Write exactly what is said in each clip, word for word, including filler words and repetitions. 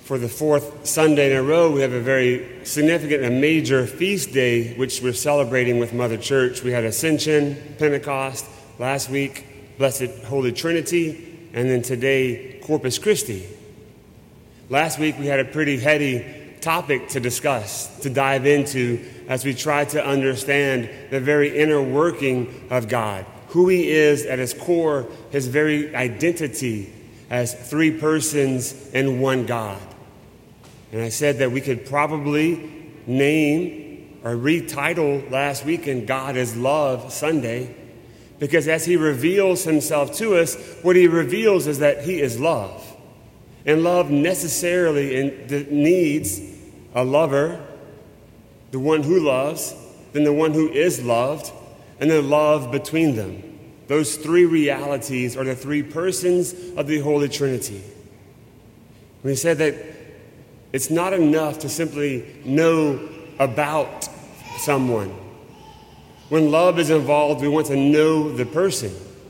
For the fourth Sunday in a row, we have a very significant and major feast day, which we're celebrating with Mother Church. We had Ascension, Pentecost, last week, Blessed Holy Trinity, and then today, Corpus Christi. Last week, we had a pretty heady topic to discuss, to dive into, as we try to understand the very inner working of God, who He is at His core, His very identity as three persons and one God. And I said that we could probably name or retitle last weekend God is Love Sunday, because as He reveals Himself to us, what He reveals is that He is love. And love necessarily in, needs a lover, the one who loves, then the one who is loved, and then love between them. Those three realities are the three persons of the Holy Trinity. We said that it's not enough to simply know about someone. When love is involved, we want to know the person.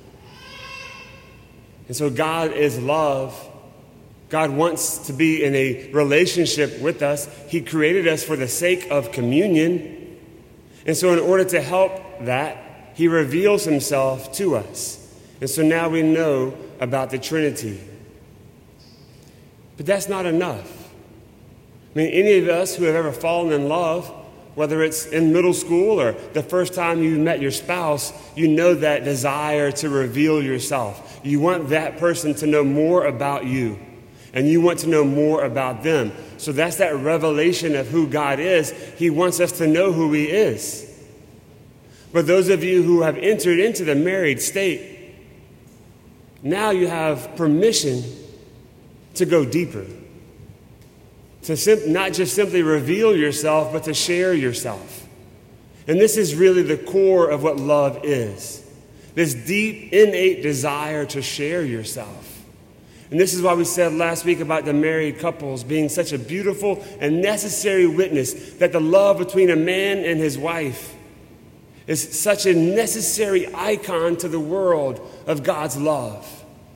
And so God is love. God wants to be in a relationship with us. He created us for the sake of communion. And so in order to help that, He reveals Himself to us. And so now we know about the Trinity. But that's not enough. I mean, any of us who have ever fallen in love, whether it's in middle school or the first time you met your spouse, you know that desire to reveal yourself. You want that person to know more about you, and you want to know more about them. So that's that revelation of who God is. He wants us to know who He is. But those of you who have entered into the married state, now you have permission to go deeper. To sim- not just simply reveal yourself, but to share yourself. And this is really the core of what love is. This deep, innate desire to share yourself. And this is why we said last week about the married couples being such a beautiful and necessary witness, that the love between a man and his wife is such a necessary icon to the world of God's love.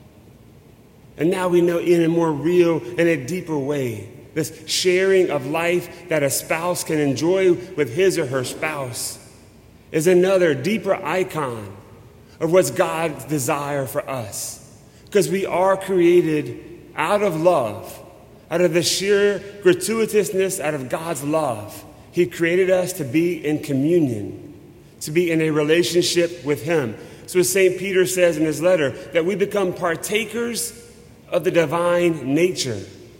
And now we know in a more real and a deeper way, this sharing of life that a spouse can enjoy with his or her spouse is another deeper icon of what's God's desire for us. Because we are created out of love, out of the sheer gratuitousness, out of God's love. He created us to be in communion, to be in a relationship with Him. So as Saint Peter says in his letter, that we become partakers of the divine nature.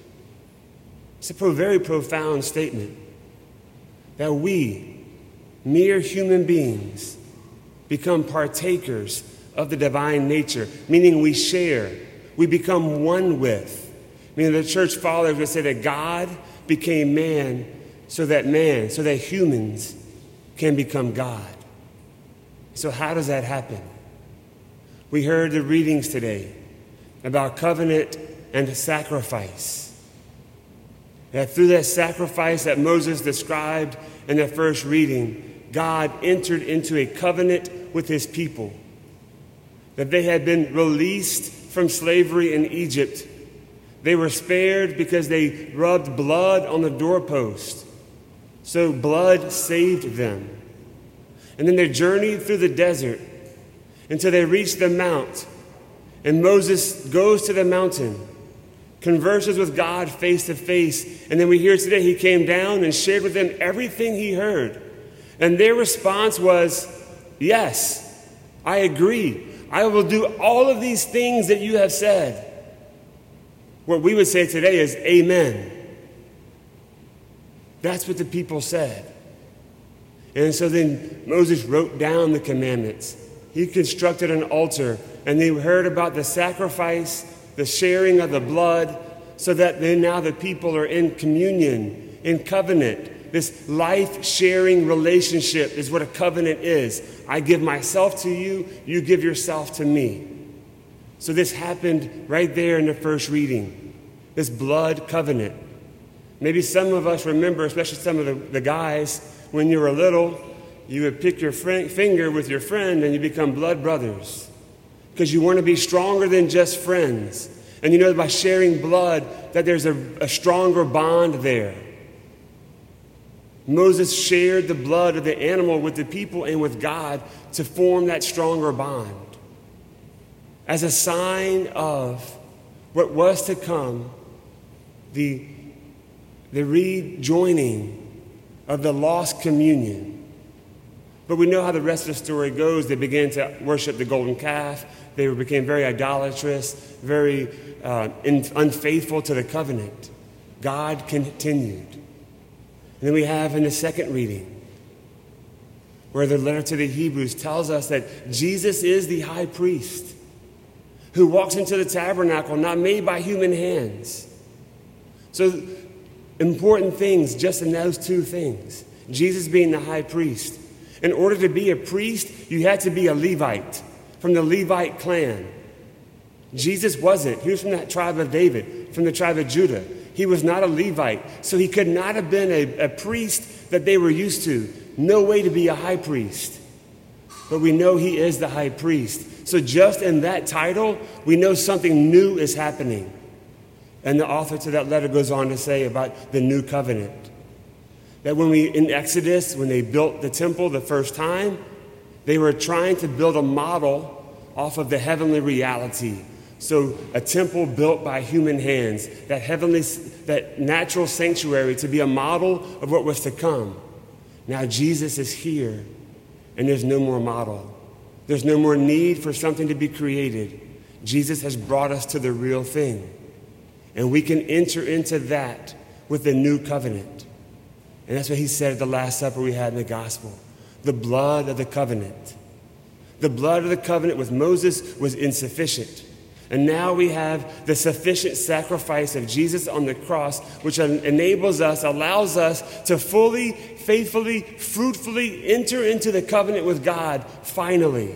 It's a pro- very profound statement that we, mere human beings, become partakers of the divine nature, meaning we share, we become one with. Meaning the church fathers would say that God became man so that man, so that humans can become God. So how does that happen? We heard the readings today about covenant and sacrifice. That through that sacrifice that Moses described in the first reading, God entered into a covenant with His people. That they had been released from slavery in Egypt. They were spared because they rubbed blood on the doorpost. So blood saved them. And then they journeyed through the desert until they reached the mount. And Moses goes to the mountain, converses with God face to face. And then we hear today he came down and shared with them everything he heard. And their response was, yes, I agree. I will do all of these things that you have said. What we would say today is amen. That's what the people said. And so then Moses wrote down the commandments. He constructed an altar, and they heard about the sacrifice, the sharing of the blood, so that then now the people are in communion, in covenant. This life-sharing relationship is what a covenant is. I give myself to you, you give yourself to me. So this happened right there in the first reading, this blood covenant. Maybe some of us remember, especially some of the, the guys, when you were little, you would pick your friend, finger with your friend and you become blood brothers because you want to be stronger than just friends. And you know by sharing blood that there's a, a stronger bond there. Moses shared the blood of the animal with the people and with God to form that stronger bond. As a sign of what was to come, the, the rejoining of the lost communion. But we know how the rest of the story goes. They began to worship the golden calf. They became very idolatrous, very uh, in, unfaithful to the covenant. God continued. And then we have in the second reading, where the letter to the Hebrews tells us that Jesus is the high priest who walks into the tabernacle not made by human hands. So important things just in those two things. Jesus being the high priest. In order to be a priest, you had to be a Levite from the Levite clan. Jesus wasn't. He was from that tribe of David, from the tribe of Judah. He was not a Levite, so he could not have been a, a priest that they were used to. No way to be a high priest. But we know he is the high priest. So just in that title, we know something new is happening. And the author to that letter goes on to say about the new covenant. That when we, in Exodus, when they built the temple the first time, they were trying to build a model off of the heavenly reality. So a temple built by human hands, that heavenly, that natural sanctuary to be a model of what was to come. Now Jesus is here, and there's no more model. There's no more need for something to be created. Jesus has brought us to the real thing. And we can enter into that with the new covenant. And that's what he said at the Last Supper we had in the gospel. The blood of the covenant. The blood of the covenant with Moses was insufficient. And now we have the sufficient sacrifice of Jesus on the cross, which enables us, allows us to fully, faithfully, fruitfully enter into the covenant with God finally.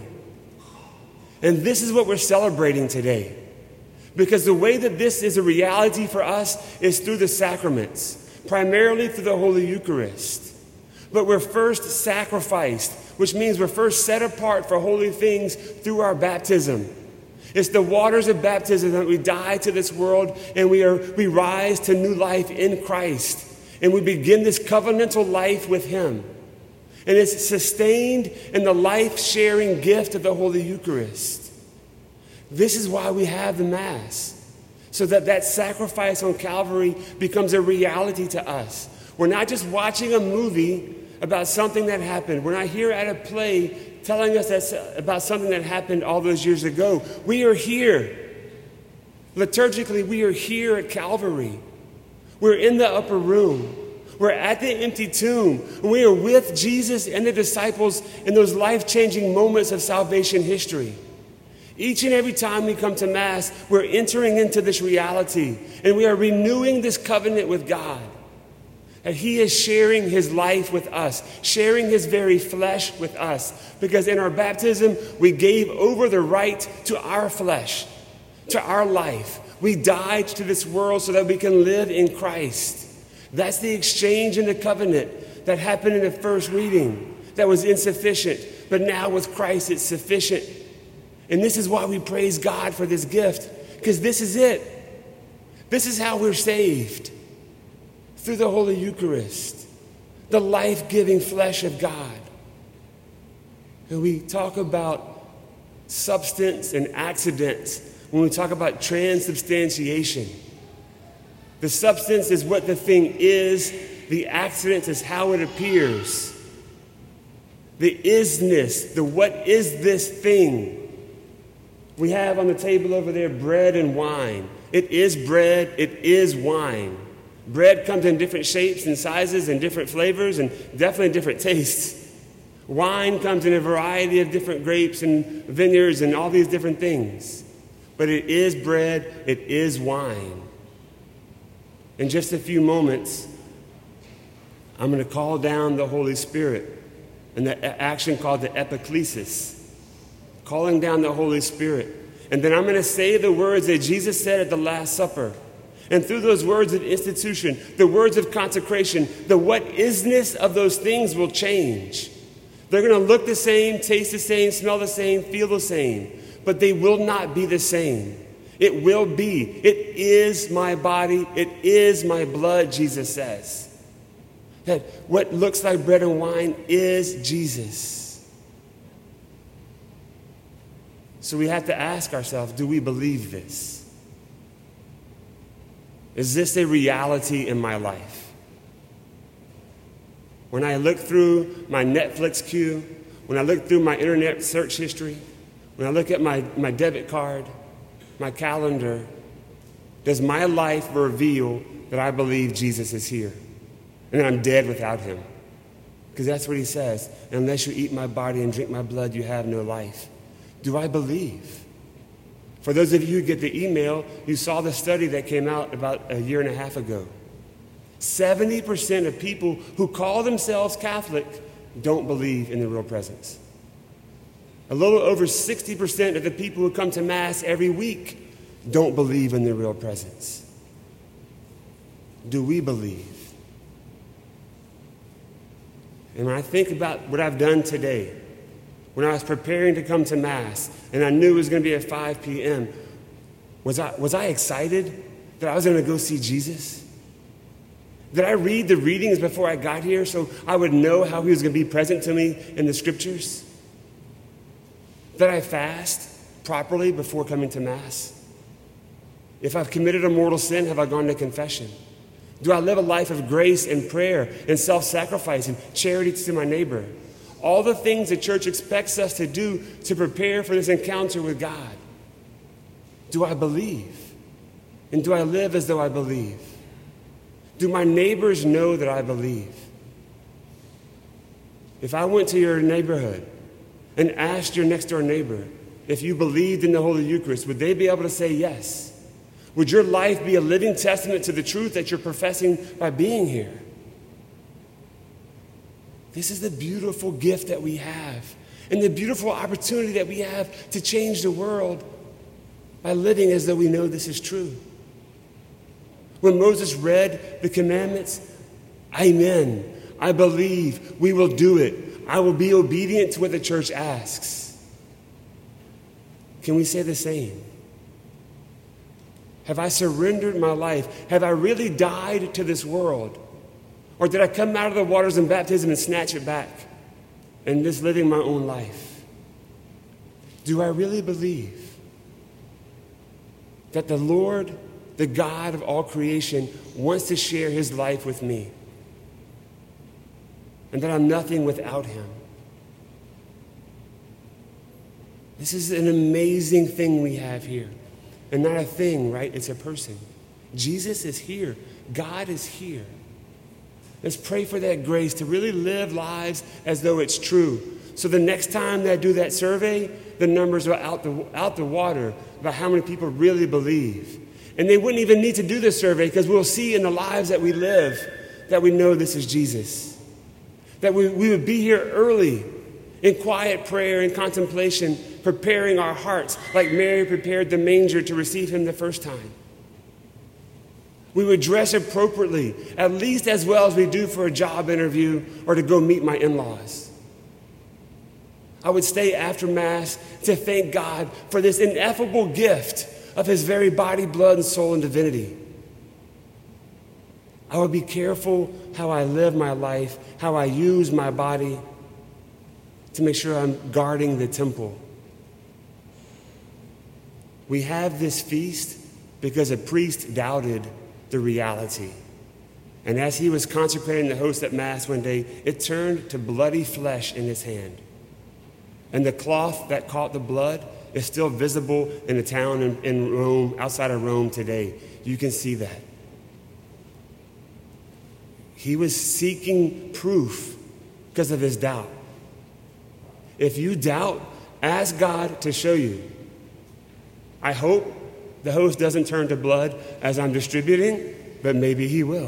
And this is what we're celebrating today. Because the way that this is a reality for us is through the sacraments, primarily through the Holy Eucharist. But we're first sacrificed, which means we're first set apart for holy things through our baptism. It's the waters of baptism that we die to this world and we are we rise to new life in Christ. And we begin this covenantal life with him. And it's sustained in the life-sharing gift of the Holy Eucharist. This is why we have the Mass. So that that sacrifice on Calvary becomes a reality to us. We're not just watching a movie about something that happened. We're not here at a play telling us that's about something that happened all those years ago. We are here. Liturgically, we are here at Calvary. We're in the upper room. We're at the empty tomb. And we are with Jesus and the disciples in those life-changing moments of salvation history. Each and every time we come to Mass, we're entering into this reality. And we are renewing this covenant with God. And he is sharing his life with us, sharing his very flesh with us. Because in our baptism, we gave over the right to our flesh, to our life. We died to this world so that we can live in Christ. That's the exchange in the covenant that happened in the first reading. That was insufficient. But now with Christ, it's sufficient. And this is why we praise God for this gift. Because this is it. This is how we're saved. Through the Holy Eucharist, the life-giving flesh of God. And we talk about substance and accidents when we talk about transubstantiation. The substance is what the thing is. The accident is how it appears. The isness, the what is this thing. We have on the table over there bread and wine. It is bread, it is wine. Bread comes in different shapes and sizes and different flavors and definitely different tastes. Wine comes in a variety of different grapes and vineyards and all these different things. But it is bread, it is wine. In just a few moments, I'm going to call down the Holy Spirit and the action called the epiclesis, calling down the Holy Spirit. And then I'm going to say the words that Jesus said at the Last Supper. And through those words of institution, the words of consecration, the what isness of those things will change. They're going to look the same, taste the same, smell the same, feel the same, but they will not be the same. It will be. It is my body. It is my blood, Jesus says. That what looks like bread and wine is Jesus. So we have to ask ourselves, do we believe this? Is this a reality in my life? When I look through my Netflix queue, when I look through my internet search history, when I look at my, my debit card, my calendar, does my life reveal that I believe Jesus is here and that I'm dead without him? Because that's what he says. Unless you eat my body and drink my blood, you have no life. Do I believe? For those of you who get the email, you saw the study that came out about a year and a half ago. seventy percent of people who call themselves Catholic don't believe in the real presence. A little over sixty percent of the people who come to Mass every week don't believe in the real presence. Do we believe? And when I think about what I've done today, when I was preparing to come to Mass, and I knew it was going to be at five p.m., was I, was I excited that I was going to go see Jesus? Did I read the readings before I got here so I would know how he was going to be present to me in the scriptures? Did I fast properly before coming to Mass? If I've committed a mortal sin, have I gone to confession? Do I live a life of grace and prayer and self-sacrifice and charity to my neighbor? All the things the church expects us to do to prepare for this encounter with God. Do I believe? And do I live as though I believe? Do my neighbors know that I believe? If I went to your neighborhood and asked your next door neighbor if you believed in the Holy Eucharist, would they be able to say yes? Would your life be a living testament to the truth that you're professing by being here? This is the beautiful gift that we have and the beautiful opportunity that we have to change the world by living as though we know this is true. When Moses read the commandments, amen, I believe, we will do it. I will be obedient to what the church asks. Can we say the same? Have I surrendered my life? Have I really died to this world? Or did I come out of the waters of baptism and snatch it back and just living my own life? Do I really believe that the Lord, the God of all creation, wants to share his life with me and that I'm nothing without him? This is an amazing thing we have here. And not a thing, right? It's a person. Jesus is here. God is here. Let's pray for that grace to really live lives as though it's true. So the next time that I do that survey, the numbers are out the, out the water about how many people really believe. And they wouldn't even need to do this survey because we'll see in the lives that we live that we know this is Jesus. That we, we would be here early in quiet prayer and contemplation, preparing our hearts like Mary prepared the manger to receive him the first time. We would dress appropriately, at least as well as we do for a job interview or to go meet my in-laws. I would stay after Mass to thank God for this ineffable gift of his very body, blood, and soul and divinity. I would be careful how I live my life, how I use my body to make sure I'm guarding the temple. We have this feast because a priest doubted the reality. And as he was consecrating the host at Mass one day, it turned to bloody flesh in his hand. And the cloth that caught the blood is still visible in the town in, in Rome, outside of Rome today. You can see that. He was seeking proof because of his doubt. If you doubt, ask God to show you. I hope the host doesn't turn to blood as I'm distributing, but maybe he will.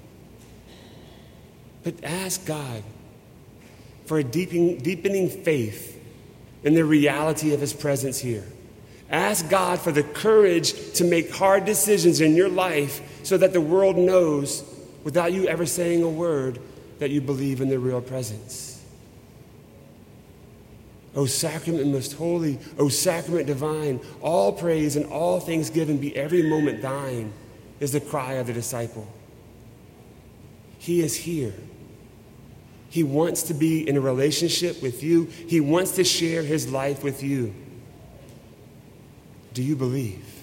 But ask God for a deepening, deepening faith in the reality of his presence here. Ask God for the courage to make hard decisions in your life so that the world knows, without you ever saying a word, that you believe in the real presence. O sacrament most holy, O sacrament divine, all praise and all thanksgiving be every moment thine, is the cry of the disciple. He is here. He wants to be in a relationship with you. He wants to share his life with you. Do you believe?